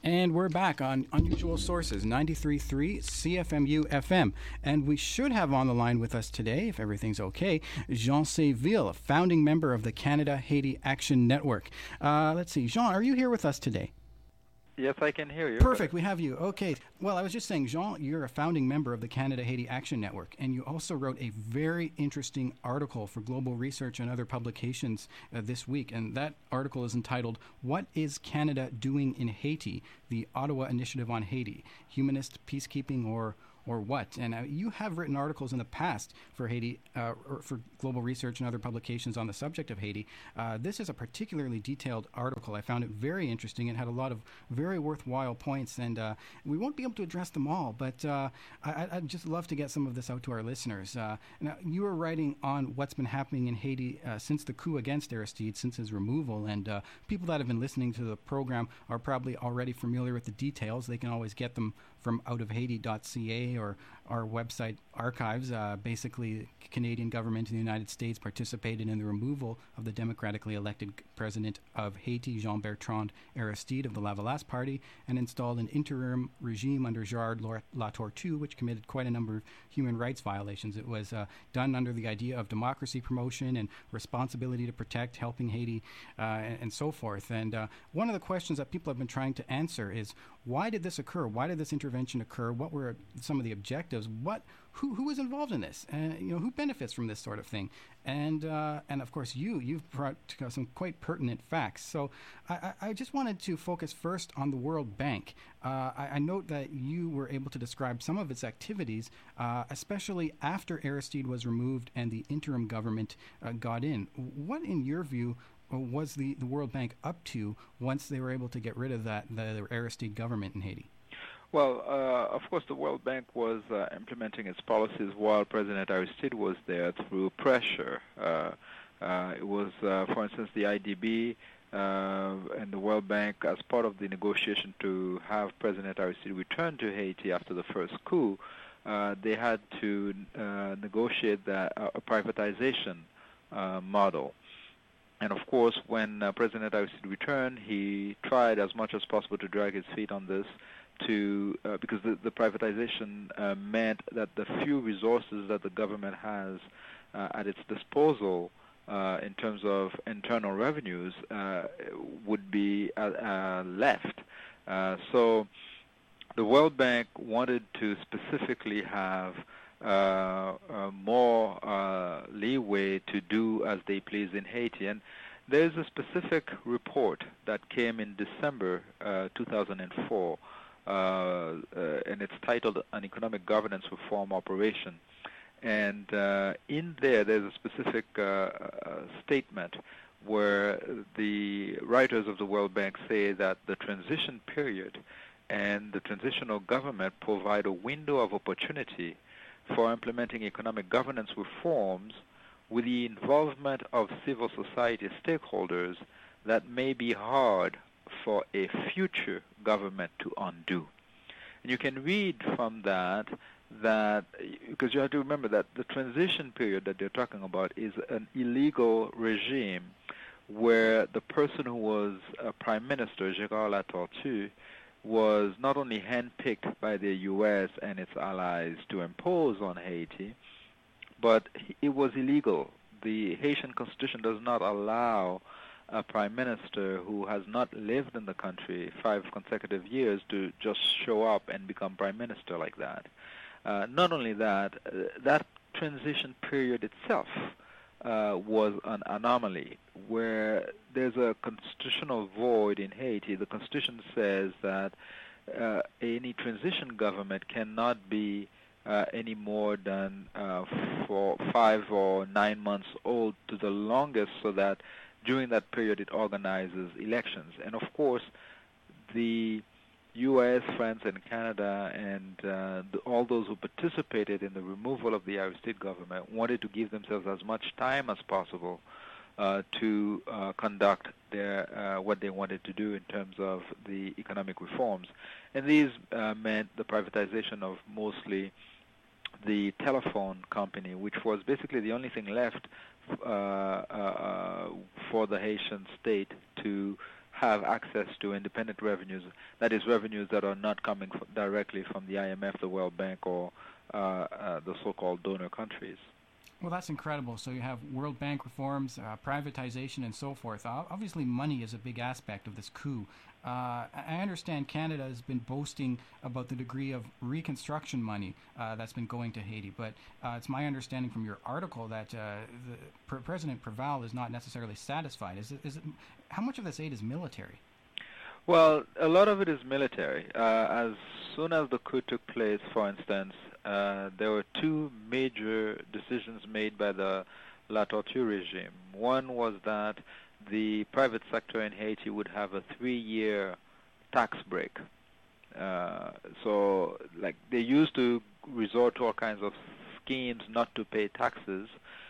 And we're back on Unusual Sources, 93.3 CFMU FM. And we should have on the line with us today, if everything's okay, Jean Séville, a founding member of the Canada-Haiti Action Network. Let's see. Jean, are you here with us today? Yes, I can hear you. Perfect, we have you. Okay. Well, I was just saying, Jean, you're a founding member of the Canada-Haiti Action Network, and you also wrote a very interesting article for Global Research and other publications this week, and that article is entitled, "What is Canada Doing in Haiti? The Ottawa Initiative on Haiti, Humanist Peacekeeping or what?" And you have written articles in the past for Haiti, or for Global Research and other publications on the subject of Haiti. This is a particularly detailed article. I found it very interesting and had a lot of very worthwhile points, and we won't be able to address them all, but I'd just love to get some of this out to our listeners. Now, you are writing on what's been happening in Haiti since the coup against Aristide, since his removal, and people that have been listening to the program are probably already familiar with the details. They can always get them from outofhaiti.ca or our website archives. Basically, the Canadian government and the United States participated in the removal of the democratically elected president of Haiti, Jean-Bertrand Aristide of the Lavalas Party, and installed an interim regime under Gerard Latortue, which committed quite a number of human rights violations. It was done under the idea of democracy promotion and responsibility to protect, helping Haiti, and so forth. And one of the questions that people have been trying to answer is, why did this occur? Why did this intervention occur? What were some of the objectives? Who was involved in this? Who benefits from this sort of thing? And of course, you've brought some quite pertinent facts. So I just wanted to focus first on the World Bank. I note that you were able to describe some of its activities, especially after Aristide was removed and the interim government got in. What, in your view, was the World Bank up to once they were able to get rid of the Aristide government in Haiti? Well, of course, the World Bank was implementing its policies while President Aristide was there through pressure. It was, for instance, the IDB and the World Bank, as part of the negotiation to have President Aristide return to Haiti after the first coup, they had to negotiate a privatization model. And of course, when President Aristide returned, he tried as much as possible to drag his feet on this, because the privatization meant that the few resources that the government has at its disposal in terms of internal revenues would be left. So the World Bank wanted to specifically have more leeway to do as they please in Haiti. And there's a specific report that came in December 2004, and it's titled An Economic Governance Reform Operation. And in there's a specific statement where the writers of the World Bank say that the transition period and the transitional government provide a window of opportunity for implementing economic governance reforms with the involvement of civil society stakeholders that may be hard for a future government to undo. And you can read from that, because you have to remember that the transition period that they're talking about is an illegal regime where the person who was Prime Minister, Gerard Latortue, was not only handpicked by the U.S. and its allies to impose on Haiti, but it was illegal. The Haitian constitution does not allow a prime minister who has not lived in the country 5 consecutive years to just show up and become prime minister like that. Not only that, that transition period itself was an anomaly where there's a constitutional void in Haiti. The Constitution says that any transition government cannot be any more than for 5 or 9 months old to the longest, so that during that period it organizes elections. And of course, the U.S., France, and Canada, and all those who participated in the removal of the Aristide government wanted to give themselves as much time as possible to conduct what they wanted to do in terms of the economic reforms. And these meant the privatization of mostly the telephone company, which was basically the only thing left for the Haitian state to have access to independent revenues, that is, revenues that are not coming directly from the IMF, the World Bank, or the so-called donor countries. Well, that's incredible. So you have World Bank reforms, privatization, and so forth. Obviously, money is a big aspect of this coup. I understand Canada has been boasting about the degree of reconstruction money that's been going to Haiti, but it's my understanding from your article that President Preval is not necessarily satisfied. How much of this aid is military? Well, a lot of it is military. As soon as the coup took place, for instance, there were two major decisions made by the La Tortue regime. One was that the private sector in Haiti would have a 3-year tax break. So, like, they used to resort to all kinds of schemes not to pay taxes.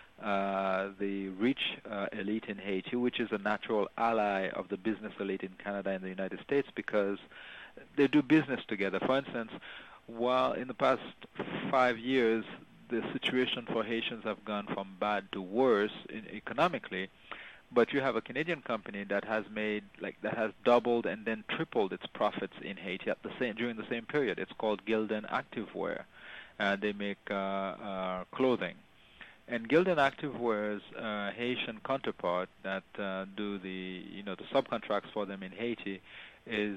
The rich elite in Haiti, which is a natural ally of the business elite in Canada and the United States, because they do business together. For instance, while in the past 5 years the situation for Haitians have gone from bad to worse economically, but you have a Canadian company that has doubled and then tripled its profits in Haiti during the same period. It's called Gildan Activewear. They make clothing. And Gildan Activewear's Haitian counterpart that do the subcontracts for them in Haiti is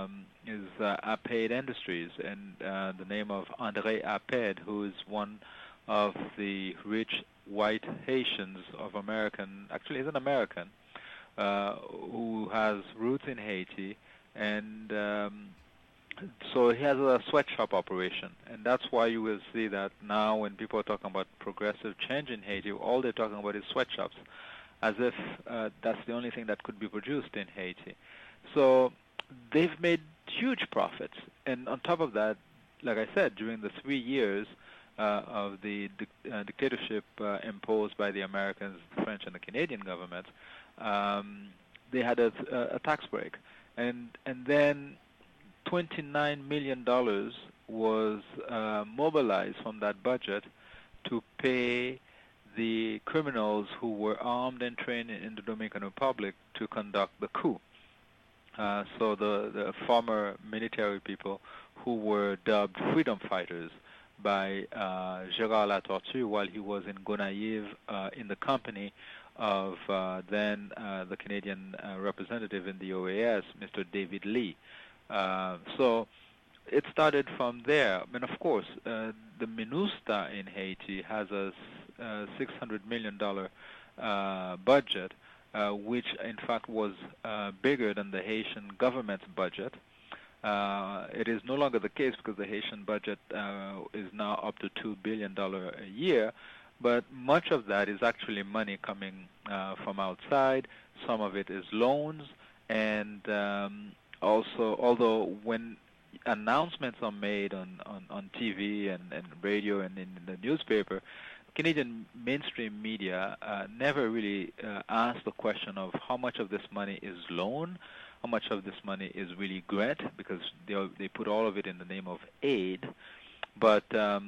Aped Industries, and the name of André Aped, who is one of the rich white Haitians of actually he's an American, who has roots in Haiti, and so he has a sweatshop operation, and that's why you will see that now when people are talking about progressive change in Haiti, all they're talking about is sweatshops, as if that's the only thing that could be produced in Haiti. So they've made huge profits, and on top of that, like I said, during the 3 years of the dictatorship imposed by the Americans, the French, and the Canadian governments, they had a tax break, and then $29 million was mobilized from that budget to pay the criminals who were armed and trained in the Dominican Republic to conduct the coup. So the former military people who were dubbed freedom fighters by Gérard Latortue while he was in Gonaïves in the company of then the Canadian representative in the OAS, Mr. David Lee. So it started from there. I mean, of course, the MINUSTA in Haiti has a $600 million budget, which in fact was bigger than the Haitian government's budget. It is no longer the case because the Haitian budget is now up to $2 billion a year, but much of that is actually money coming from outside. Some of it is loans, and also, although when announcements are made on TV and radio and in the newspaper, Canadian mainstream media never really ask the question of how much of this money is loan, how much of this money is really grant, because they put all of it in the name of aid. But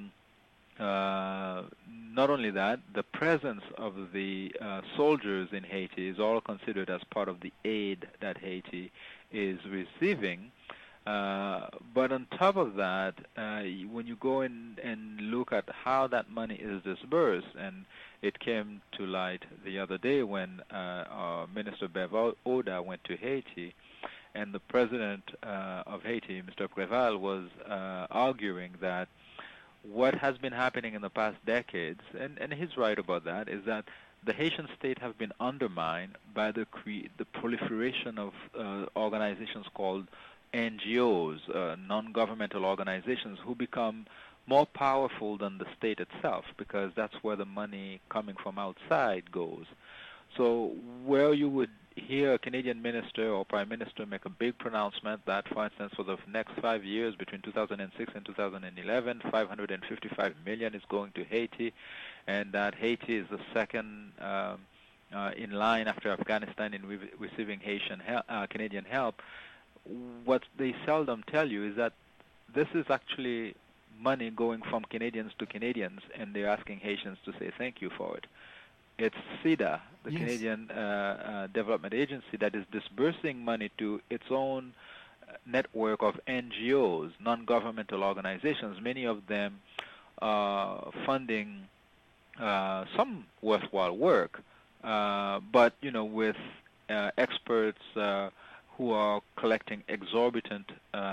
not only that, the presence of the soldiers in Haiti is all considered as part of the aid that Haiti is receiving. But on top of that, when you go in and look at how that money is disbursed, and it came to light the other day when our Minister Bev Oda went to Haiti, and the president of Haiti, Mr. Preval, was arguing that what has been happening in the past decades, and he's right about that, is that the Haitian state have been undermined by the proliferation of organizations called NGOs, non-governmental organizations, who become more powerful than the state itself, because that's where the money coming from outside goes. So where you would hear a Canadian minister or prime minister make a big pronouncement that, for instance, for the next 5 years, between 2006 and 2011, $555 million is going to Haiti, and that Haiti is the second in line after Afghanistan in receiving Canadian help, what they seldom tell you is that this is actually money going from Canadians to Canadians, and they're asking Haitians to say thank you for it. it's CIDA, the Yes. Canadian Development Agency, that is disbursing money to its own network of NGOs, non-governmental organizations, many of them funding some worthwhile work, but with experts who are collecting exorbitant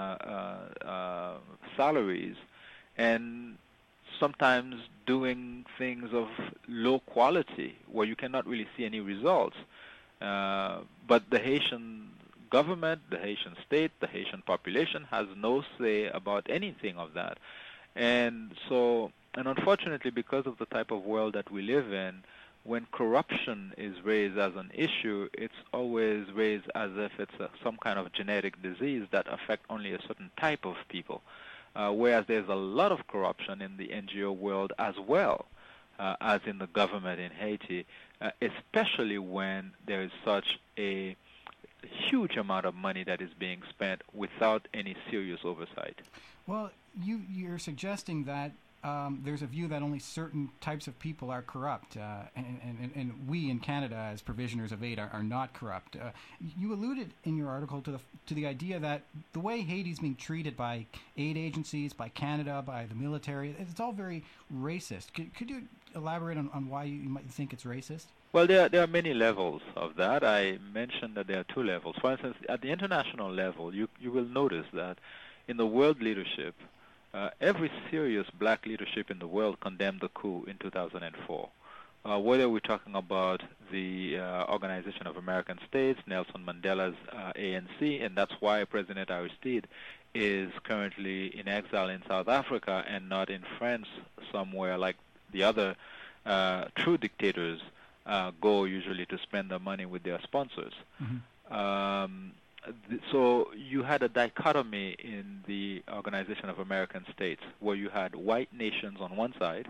salaries, and sometimes doing things of low quality where you cannot really see any results. But the Haitian government, the Haitian state, the Haitian population has no say about anything of that. And unfortunately, because of the type of world that we live in, when corruption is raised as an issue, it's always raised as if it's some kind of genetic disease that affects only a certain type of people. Whereas there's a lot of corruption in the NGO world as well as in the government in Haiti, especially when there is such a huge amount of money that is being spent without any serious oversight. Well, you're suggesting that there's a view that only certain types of people are corrupt, and we in Canada, as provisioners of aid, are not corrupt. You alluded in your article to the idea that the way Haiti's being treated by aid agencies, by Canada, by the military, it's all very racist. Could you elaborate on why you might think it's racist? Well, there are many levels of that. I mentioned that there are two levels. For instance, at the international level, you will notice that in the world leadership, every serious black leadership in the world condemned the coup in 2004. Whether we're talking about the Organization of American States, Nelson Mandela's ANC, and that's why President Aristide is currently in exile in South Africa and not in France somewhere like the other true dictators go usually to spend their money with their sponsors. Mm-hmm. So you had a dichotomy in the Organization of American States where you had white nations on one side,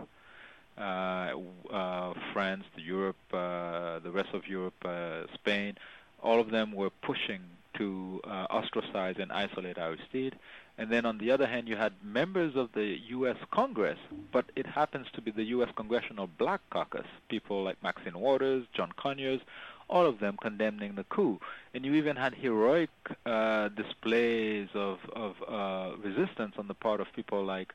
France, Europe, the rest of Europe, Spain, all of them were pushing to ostracize and isolate Aristide. And then on the other hand, you had members of the U.S. Congress, but it happens to be the U.S. Congressional Black Caucus, people like Maxine Waters, John Conyers, all of them condemning the coup. And you even had heroic displays of resistance on the part of people like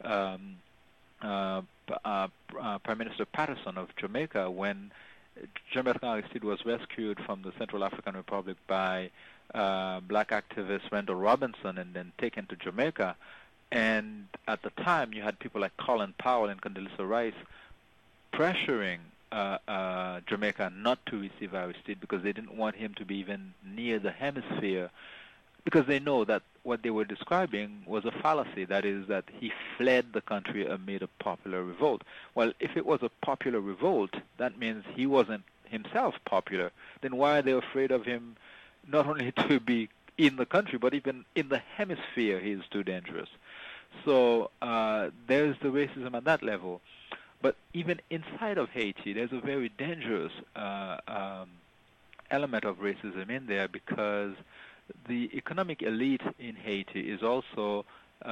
Prime Minister Patterson of Jamaica when Jean-Bertrand Aristide was rescued from the Central African Republic by black activist Randall Robinson and then taken to Jamaica. And at the time, you had people like Colin Powell and Condoleezza Rice pressuring Jamaica not to receive Aristide because they didn't want him to be even near the hemisphere, because they know that what they were describing was a fallacy, that is that he fled the country amid a popular revolt. Well, if it was a popular revolt, that means he wasn't himself popular. Then why are they afraid of him not only to be in the country, but even in the hemisphere he is too dangerous? So there's the racism at that level. But even inside of Haiti, there's a very dangerous element of racism in there, because the economic elite in Haiti is also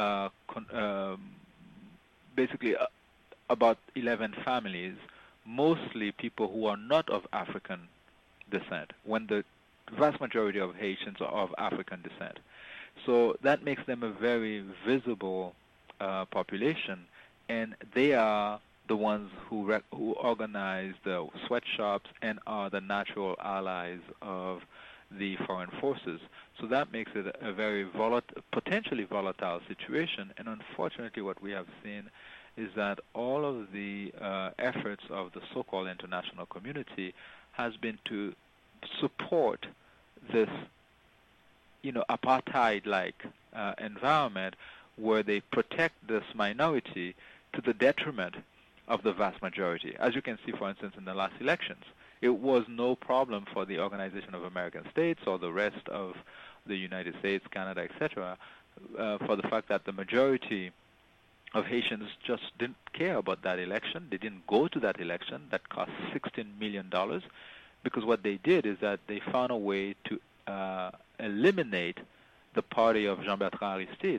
basically about 11 families, mostly people who are not of African descent, when the vast majority of Haitians are of African descent. So that makes them a very visible population, and they are the ones who organize the sweatshops and are the natural allies of the foreign forces. So that makes it a very potentially volatile situation. And unfortunately, what we have seen is that all of the efforts of the so-called international community has been to support this, apartheid-like environment where they protect this minority to the detriment of the vast majority. As you can see, for instance, in the last elections, it was no problem for the Organization of American States or the rest of the United States, Canada, etc., for the fact that the majority of Haitians just didn't care about that election. They didn't go to that election that cost $16 million, because what they did is that they found a way to eliminate the party of Jean-Bertrand Aristide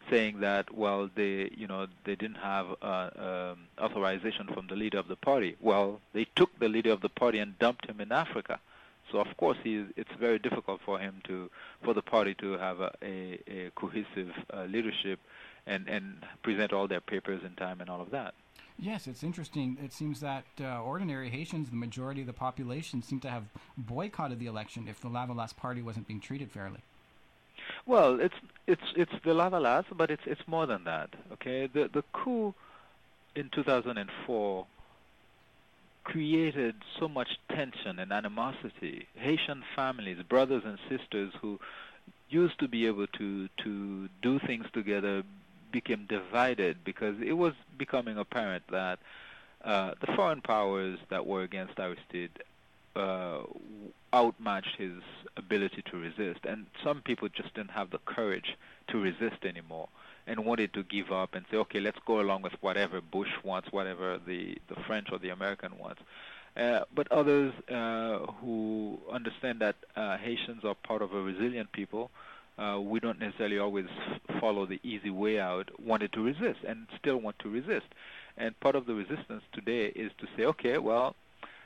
saying that, well, they didn't have authorization from the leader of the party. Well, they took the leader of the party and dumped him in Africa. So of course it's very difficult for the party to have a cohesive leadership and present all their papers in time and all of that. Yes, it's interesting. It seems that ordinary Haitians, the majority of the population, seem to have boycotted the election if the Lavalas party wasn't being treated fairly. Well, it's the Lavalas, but it's more than that. Okay, the coup in 2004 created so much tension and animosity. Haitian families, brothers and sisters who used to be able to do things together became divided because it was becoming apparent that the foreign powers that were against Aristide outmatched his ability to resist, and some people just didn't have the courage to resist anymore and wanted to give up and say, okay, let's go along with whatever Bush wants, whatever the French or the American wants. But others who understand that Haitians are part of a resilient people, we don't necessarily always follow the easy way out, wanted to resist and still want to resist. And part of the resistance today is to say, okay, well,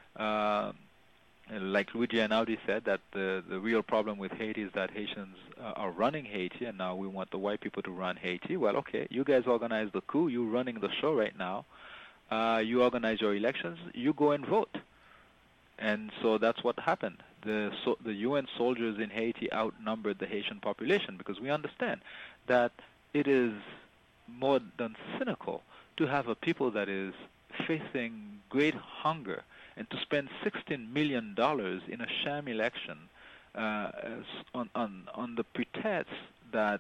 like Luigi Einaudi said, that the real problem with Haiti is that Haitians are running Haiti, and now we want the white people to run Haiti. Well, okay, you guys organize the coup. You're running the show right now. You organize your elections. You go and vote. And so that's what happened. The UN soldiers in Haiti outnumbered the Haitian population because we understand that it is more than cynical to have a people that is facing great hunger and to spend $16 million in a sham election on the pretext that,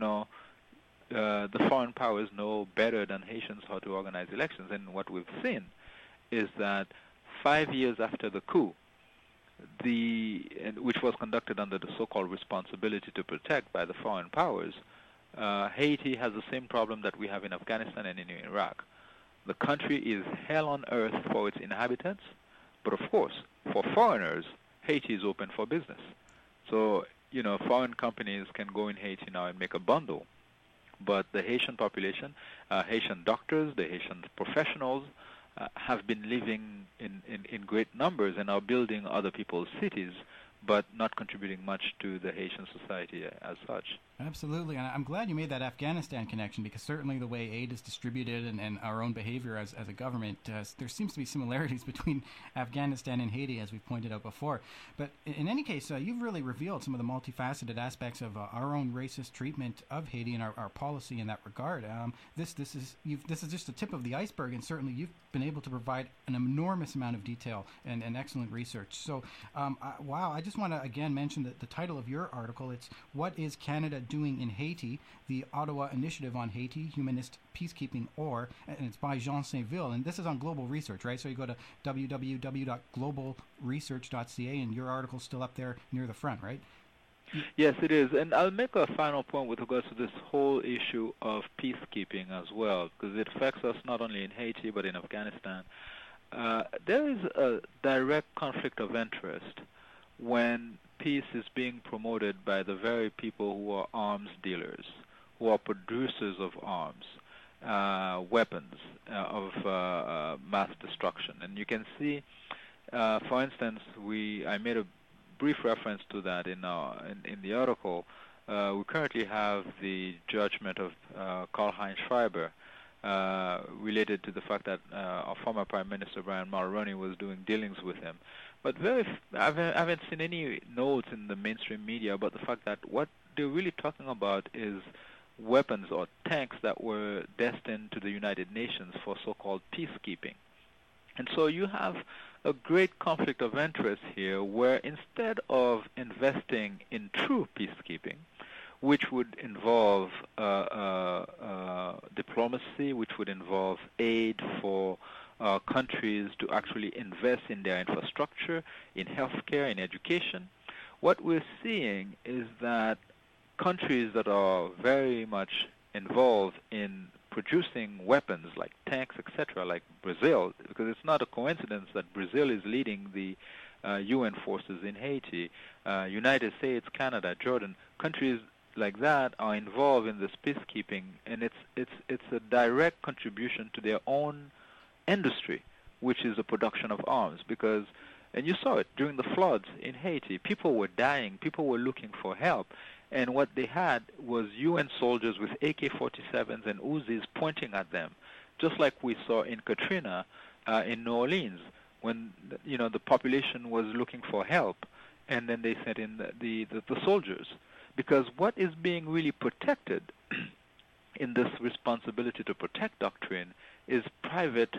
the foreign powers know better than Haitians how to organize elections. And what we've seen is that 5 years after the coup, which was conducted under the so-called responsibility to protect by the foreign powers, Haiti has the same problem that we have in Afghanistan and in Iraq. The country is hell on earth for its inhabitants, but of course, for foreigners, Haiti is open for business. So, foreign companies can go in Haiti now and make a bundle. But the Haitian population, Haitian doctors, the Haitian professionals, have been living in great numbers and are building other people's cities, but not contributing much to the Haitian society as such. Absolutely, and I'm glad you made that Afghanistan connection, because certainly the way aid is distributed and our own behavior as a government, there seems to be similarities between Afghanistan and Haiti, as we've pointed out before. But in any case, you've really revealed some of the multifaceted aspects of our own racist treatment of Haiti and our policy in that regard. This is just the tip of the iceberg, and certainly you've been able to provide an enormous amount of detail and excellent research. So, wow, I just want to again mention that the title of your article, it's What is Canada Doing in Haiti? The Ottawa Initiative on Haiti, Humanist Peacekeeping, and it's by Jean Saint-Ville, and this is on Global Research, right? So you go to www.globalresearch.ca, and your article's still up there near the front, right? Yes, it is. And I'll make a final point with regards to this whole issue of peacekeeping as well, because it affects us not only in Haiti but in Afghanistan. There is a direct conflict of interest when peace is being promoted by the very people who are arms dealers, who are producers of arms, weapons of mass destruction. And you can see, for instance, I made a brief reference to that in the article. We currently have the judgment of Karl-Heinz Schreiber related to the fact that our former Prime Minister Brian Mulroney was doing dealings with him. But I haven't seen any notes in the mainstream media about the fact that what they're really talking about is weapons or tanks that were destined to the United Nations for so-called peacekeeping. And so you have a great conflict of interest here where instead of investing in true peacekeeping, which would involve diplomacy, which would involve aid for countries to actually invest in their infrastructure, in healthcare, in education, what we're seeing is that countries that are very much involved in producing weapons like tanks, etc., like Brazil, because it's not a coincidence that Brazil is leading the UN forces in Haiti, United States, Canada, Jordan, countries like that are involved in this peacekeeping, and it's a direct contribution to their own industry, which is the production of arms. Because, and you saw it during the floods in Haiti, people were dying, people were looking for help, and what they had was UN soldiers with AK-47s and Uzis pointing at them, just like we saw in Katrina in New Orleans, when the population was looking for help, and then they sent in the soldiers. Because what is being really protected in this responsibility to protect doctrine is private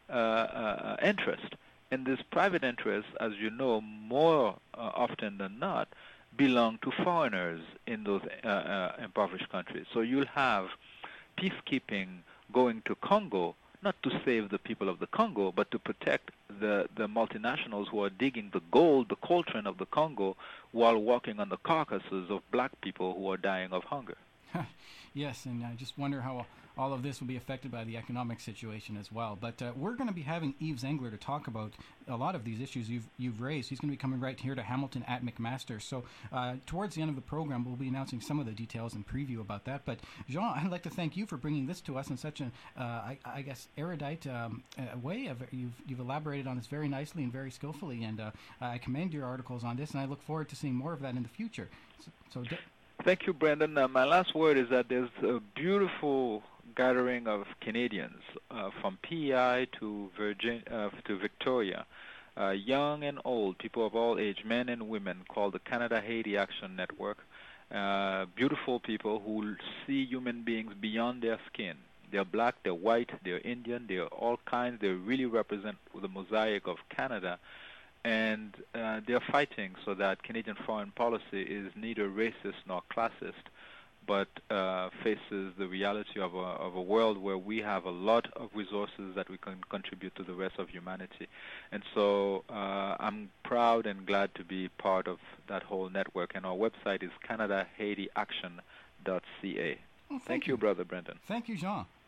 interest. And this private interest, as you know, more often than not, belong to foreigners in those impoverished countries. So you'll have peacekeeping going to Congo, not to save the people of the Congo, but to protect the multinationals who are digging the gold, the coltrane of the Congo, while walking on the carcasses of black people who are dying of hunger. Yes, and I just wonder how all of this will be affected by the economic situation as well. But we're going to be having Yves Zengler to talk about a lot of these issues you've raised. He's going to be coming right here to Hamilton at McMaster. So towards the end of the program, we'll be announcing some of the details and preview about that. But Jean, I'd like to thank you for bringing this to us in such an, I guess, erudite way. You've elaborated on this very nicely and very skillfully, and I commend your articles on this, and I look forward to seeing more of that in the future. Thank you, Brendan. My last word is that there's a beautiful gathering of Canadians from PEI to Victoria, young and old, people of all age, men and women, called the Canada Haiti Action Network. Beautiful people who see human beings beyond their skin. They're black, they're white, they're Indian, they're all kinds. They really represent the mosaic of Canada. And they're fighting so that Canadian foreign policy is neither racist nor classist, but faces the reality of a world where we have a lot of resources that we can contribute to the rest of humanity. And so I'm proud and glad to be part of that whole network. And our website is CanadaHaitiAction.ca. Well, thank you, Brother Brendan. Thank you, Jean.